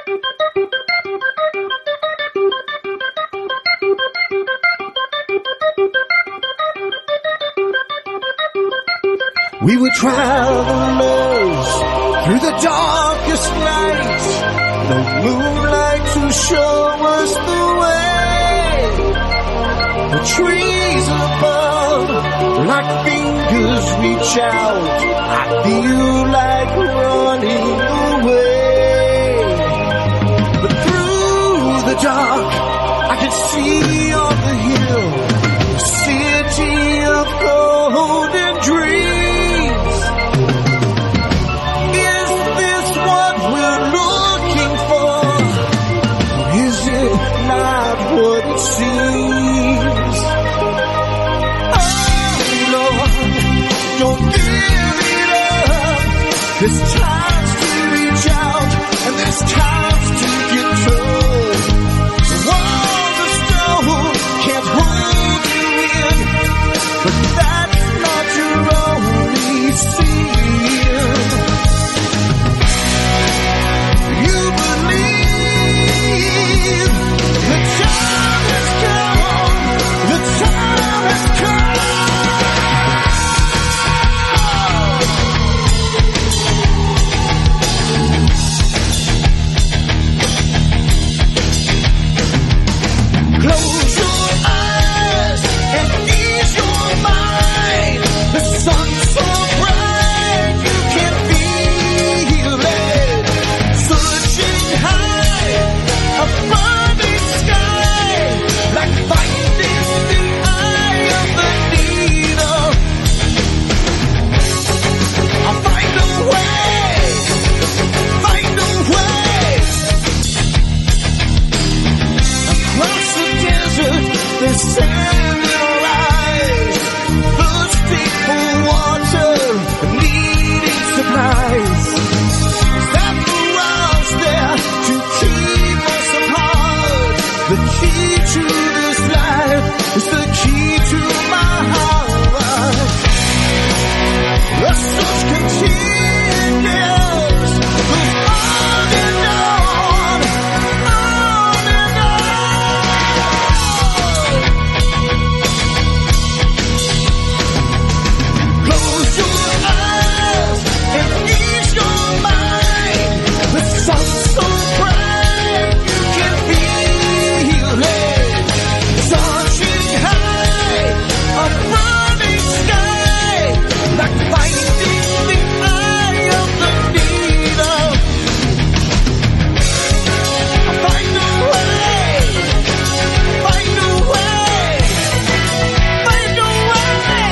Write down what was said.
We were travelers through the darkest night. No moonlight to show us the way. The trees above, like fingers reach out. I feel like running away. But through the dark, I can see on the hill the city of golden dreams. What it seems. Oh Lord, don't give it up. There's times to reach out, and there's times to get tough. The walls of stone can't hold you in, but that's not your only sin. You believe the time has come. The time has come. Close your eyes and ease your mind. The sun's so bright you can feel it. Searching high above the sky, like finding the eye of the needle. I'll find a way, find a way. Across the desert, there's sand in our eyes, thirsty for water, needing supplies. Is that the walls there to keep us apart? The key to this life is the key to my heart. The search continues, goes on and on, on and on. Close your eyes and ease your mind. The sun's so bright you can feel it. Searching high, a burning sky, like finding the eye of the needle. Find a way, find a way, find a way.